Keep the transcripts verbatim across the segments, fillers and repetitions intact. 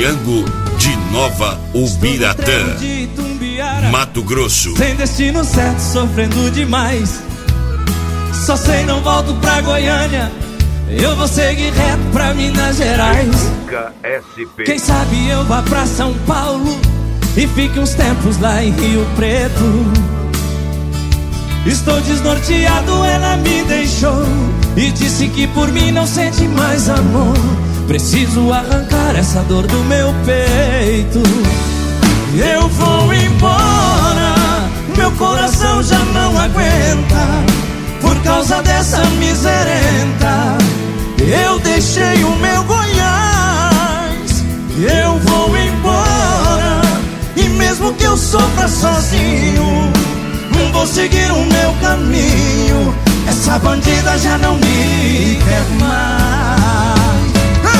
Curiango de Nova Ubiratã, Mato Grosso. Sem destino certo, sofrendo demais. Só sei não volto pra Goiânia. Eu vou seguir reto pra Minas Gerais. Quem sabe eu vá pra São Paulo e fique uns tempos lá em Rio Preto. Estou desnorteado, ela me deixou e disse que por mim não sente mais amor. Preciso arrancar essa dor do meu peito. Eu vou embora, meu coração já não aguenta. Por causa dessa miserenta, eu deixei o meu Goiás. Eu vou embora, e mesmo que eu sofra sozinho, vou seguir o meu caminho. Essa bandida já não me quer mais.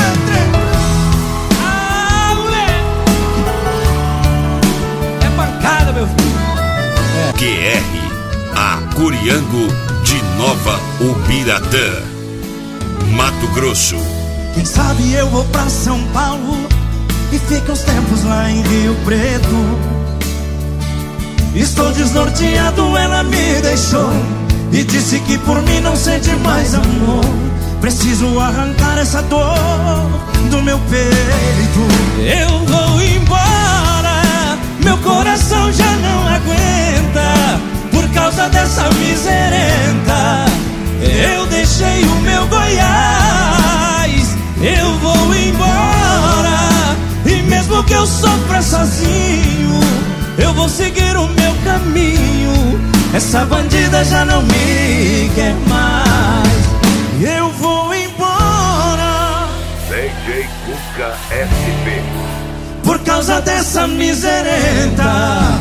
Ah, moleque! É pancada, meu filho. É. Q R, a Curiango de Nova Ubiratã, Mato Grosso. Quem sabe eu vou pra São Paulo e fico uns tempos lá em Rio Preto. Estou desnorteado, ela me deixou e disse que por mim não sente mais amor. Preciso arrancar essa dor do meu peito. Eu vou embora, meu coração já não aguenta. Por causa dessa miserenta, eu deixei o meu Goiás. Eu vou embora, e mesmo que eu sofra sozinho, eu vou seguir o meu caminho. Essa bandida já não me quer mais. Eu vou embora, D J Cuca S P. por causa dessa miserenta.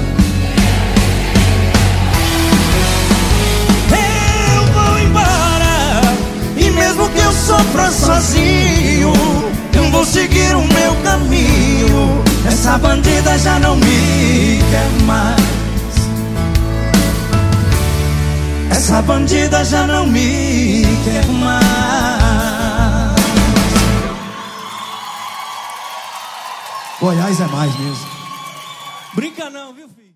Eu vou embora, e mesmo que eu sofra sozinho, eu vou seguir o meu caminho. Essa bandida já não me quer mais. Essa bandida já não me quer mais. Goiás é mais mesmo. Brinca não, viu, filho?